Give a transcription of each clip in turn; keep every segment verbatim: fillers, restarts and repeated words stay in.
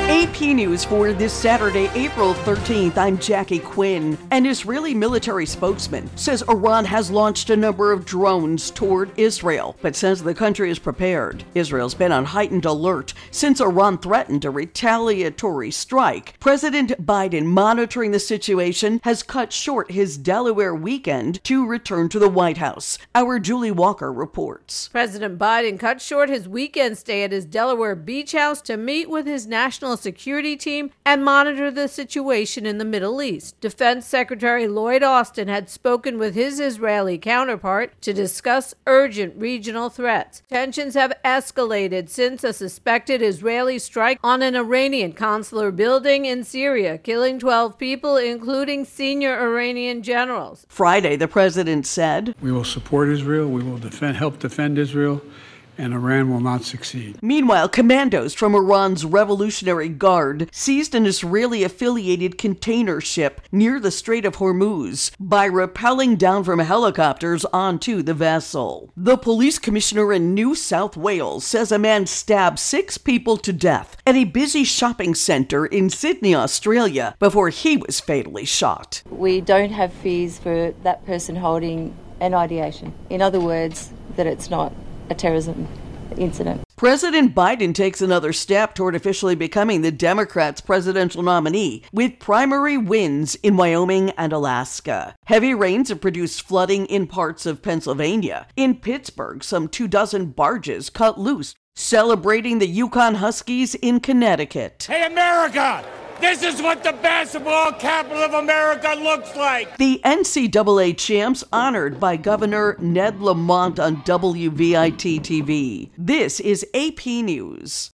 A P News for this Saturday, April thirteenth. I'm Jackie Quinn. An Israeli military spokesman says Iran has launched a number of drones toward Israel, but says the country is prepared. Israel's been on heightened alert since Iran threatened a retaliatory strike. President Biden, monitoring the situation, has cut short his Delaware weekend to return to the White House. Our Julie Walker reports. President Biden cut short his weekend stay at his Delaware beach house to meet with his national security team and monitor the situation in the Middle East. Defense Secretary Lloyd Austin had spoken with his Israeli counterpart to discuss urgent regional threats. Tensions have escalated since a suspected Israeli strike on an Iranian consular building in Syria, killing twelve people, including senior Iranian generals. Friday, the president said, "We will support Israel, we will defend, help defend Israel, and Iran will not succeed." Meanwhile, commandos from Iran's Revolutionary Guard seized an Israeli-affiliated container ship near the Strait of Hormuz by rappelling down from helicopters onto the vessel. The police commissioner in New South Wales says a man stabbed six people to death at a busy shopping centre in Sydney, Australia, before he was fatally shot. We don't have fears for that person holding an ideation. In other words, that it's not a terrorism incident. President Biden takes another step toward officially becoming the Democrats' presidential nominee with primary wins in Wyoming and Alaska. Heavy rains have produced flooding in parts of Pennsylvania. In Pittsburgh, some two dozen barges cut loose, celebrating the Yukon Huskies in Connecticut. Hey, America! This is what the basketball capital of America looks like! The N C double A champs honored by Governor Ned Lamont on W V I T T V. This is A P News.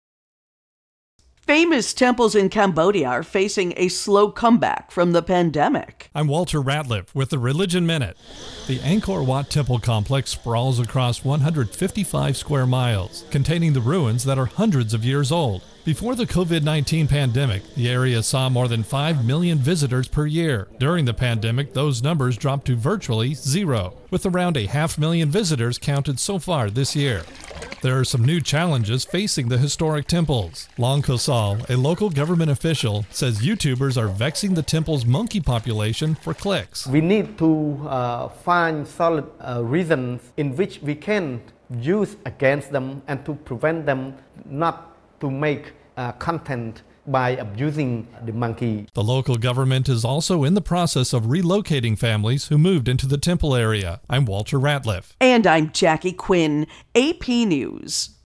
Famous temples in Cambodia are facing a slow comeback from the pandemic. I'm Walter Ratliff with the Religion Minute. The Angkor Wat Temple complex sprawls across one hundred fifty-five square miles, containing the ruins that are hundreds of years old. Before the COVID nineteen pandemic, the area saw more than five million visitors per year. During the pandemic, those numbers dropped to virtually zero, with around a half million visitors counted so far this year. There are some new challenges facing the historic temples. Long Kosal, a local government official, says YouTubers are vexing the temple's monkey population for clicks. We need to uh, find solid uh, reasons in which we can use against them and to prevent them not to make uh, content by abusing the monkey. The local government is also in the process of relocating families who moved into the temple area. I'm Walter Ratliff. And I'm Jackie Quinn, A P News.